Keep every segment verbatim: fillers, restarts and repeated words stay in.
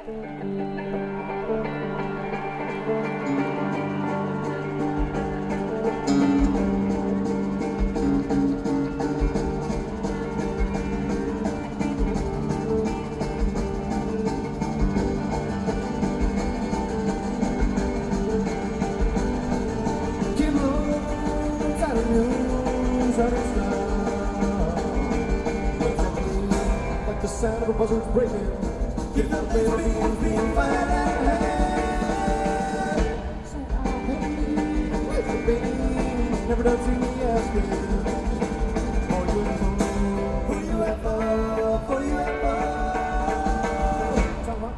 The sound of a buzzard's breaking. Give the place where being, being fine and hand. So I'll hate with the baby. Never done see me asking. For you ever, for you ever, for you ever. Time I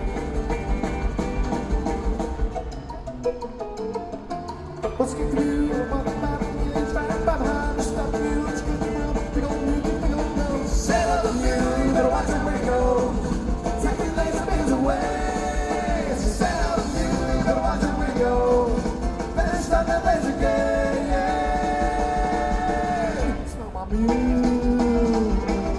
count. Let's get through what the mountain is right behind the stuff you. Let's get through. We don't need to, we don't know. Settle the music. Better watch it we go. Taking laser beams away. It's the sound of music. Better watch it we go. Better stop that laser game. Yeah. Smell my music.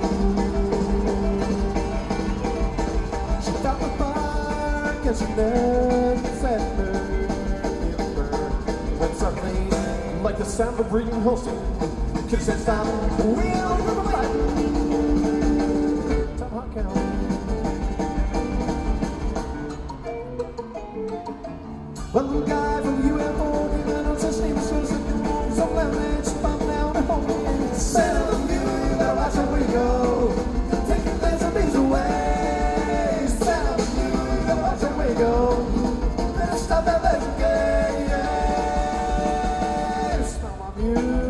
She got the fire, cause she never said me. When suddenly, like the sound of breathing hosting, could have said stop. We'll remember fighting. Well, the guy from U F O came out on such name as Susan. So let me spun down and hold me in. Settle the music, better watch where we go. Taking laser beams away. Settle the music, better watch where we go. Better stop that laser game. Yeah. Smell my music.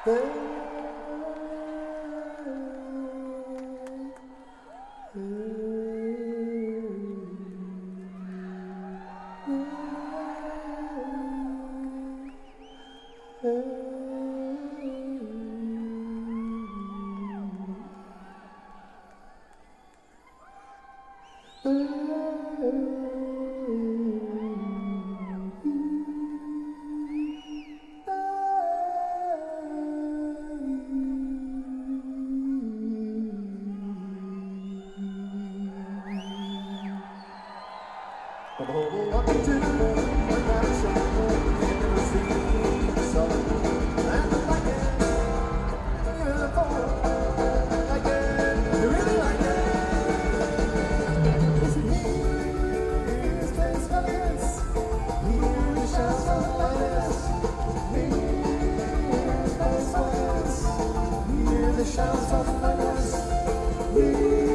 What to do when I'm so you never see the sun and like it, beautiful, like it, you really like it. Is it here? Is this happiness? Here the shouts of lightness. Here is this happiness. Here the shouts of lightness. Here